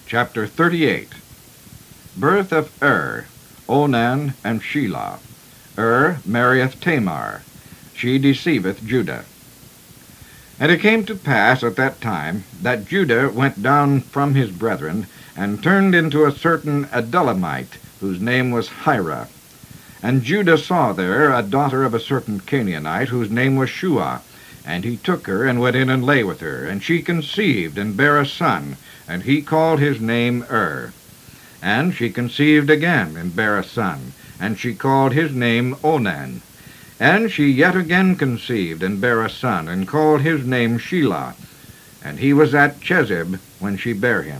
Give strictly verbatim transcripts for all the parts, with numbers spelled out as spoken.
Chapter thirty-eight. Birth of Ur, Onan, and Shelah. Ur marrieth Tamar. She deceiveth Judah. And it came to pass at that time that Judah went down from his brethren, and turned into a certain Adullamite, whose name was Hira. And Judah saw there a daughter of a certain Canaanite, whose name was Shua. And he took her, and went in and lay with her. And she conceived, and bare a son, and he called his name Ur. And she conceived again, and bare a son, and she called his name Onan. And she yet again conceived, and bare a son, and called his name Shelah. And he was at Chezib when she bare him.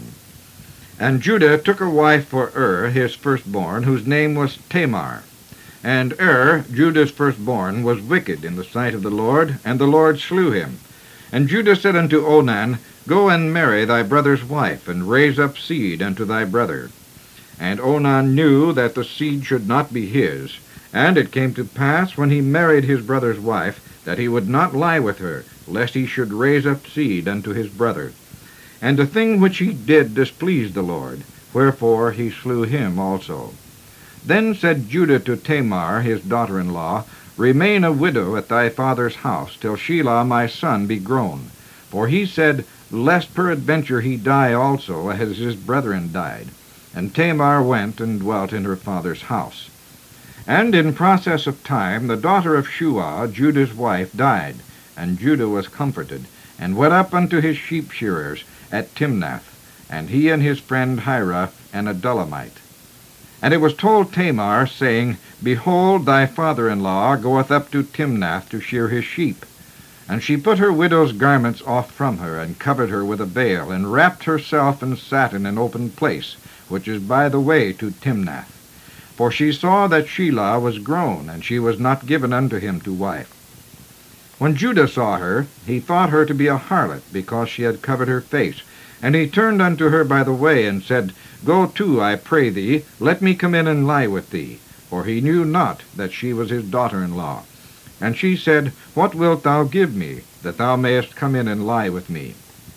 And Judah took a wife for Ur, his firstborn, whose name was Tamar. And Ur, Judah's firstborn, was wicked in the sight of the Lord, and the Lord slew him. And Judah said unto Onan, Go and marry thy brother's wife, and raise up seed unto thy brother. And Onan knew that the seed should not be his. And it came to pass, when he married his brother's wife, that he would not lie with her, lest he should raise up seed unto his brother. And the thing which he did displeased the Lord, wherefore he slew him also. Then said Judah to Tamar, his daughter-in-law, Remain a widow at thy father's house, till Shelah my son be grown. For he said, Lest peradventure he die also, as his brethren died. And Tamar went and dwelt in her father's house. And in process of time the daughter of Shua, Judah's wife, died, and Judah was comforted, and went up unto his sheep shearers at Timnath, and he and his friend Hira, an Adullamite. And it was told Tamar, saying, Behold, thy father-in-law goeth up to Timnath to shear his sheep. And she put her widow's garments off from her, and covered her with a veil, and wrapped herself, and sat in an open place, which is by the way to Timnath. For she saw that Shelah was grown, and she was not given unto him to wife. When Judah saw her, he thought her to be a harlot, because she had covered her face. And he turned unto her by the way, and said, Go to, I pray thee, let me come in and lie with thee. For he knew not that she was his daughter-in-law. And she said, What wilt thou give me, that thou mayest come in and lie with me?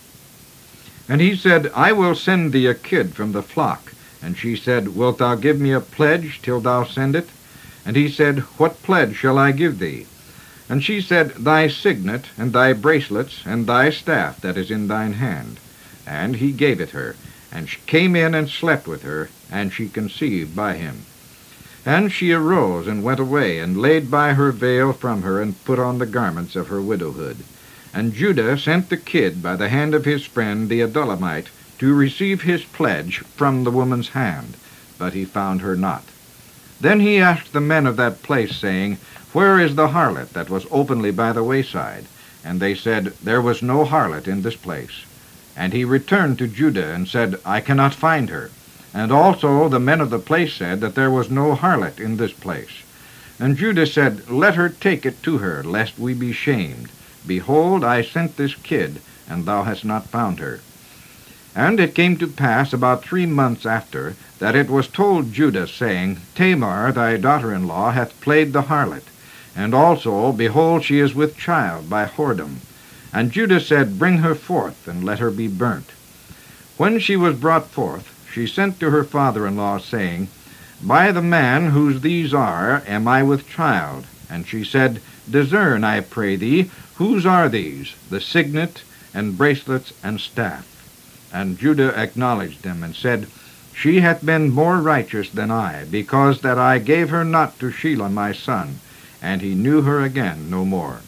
And he said, I will send thee a kid from the flock. And she said, Wilt thou give me a pledge till thou send it? And he said, What pledge shall I give thee? And she said, Thy signet, and thy bracelets, and thy staff that is in thine hand. And he gave it her, and she came in and slept with her, and she conceived by him. And she arose and went away, and laid by her veil from her, and put on the garments of her widowhood. And Judah sent the kid by the hand of his friend the Adullamite to receive his pledge from the woman's hand, but he found her not. Then he asked the men of that place, saying, Where is the harlot that was openly by the wayside? And they said, There was no harlot in this place. And he returned to Judah, and said, I cannot find her. And also the men of the place said that there was no harlot in this place. And Judah said, Let her take it to her, lest we be shamed. Behold, I sent this kid, and thou hast not found her. And it came to pass about three months after, that it was told Judah, saying, Tamar thy daughter-in-law hath played the harlot, and also, behold, she is with child by whoredom. And Judah said, Bring her forth, and let her be burnt. When she was brought forth, she sent to her father-in-law, saying, By the man whose these are, am I with child. And she said, Discern, I pray thee, whose are these, the signet, and bracelets, and staff? And Judah acknowledged them, and said, She hath been more righteous than I, because that I gave her not to Shelah my son. And he knew her again no more.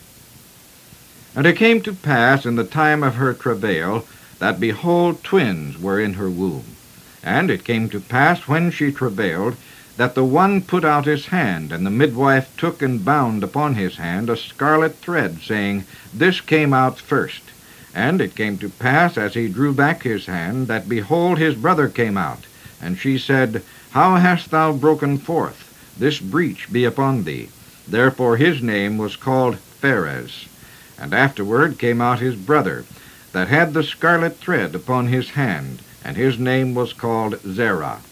And it came to pass in the time of her travail, that, behold, twins were in her womb. And it came to pass, when she travailed, that the one put out his hand, and the midwife took and bound upon his hand a scarlet thread, saying, This came out first. And it came to pass, as he drew back his hand, that, behold, his brother came out. And she said, How hast thou broken forth? This breach be upon thee. Therefore his name was called Pharez. And afterward came out his brother, that had the scarlet thread upon his hand, and his name was called Zerah.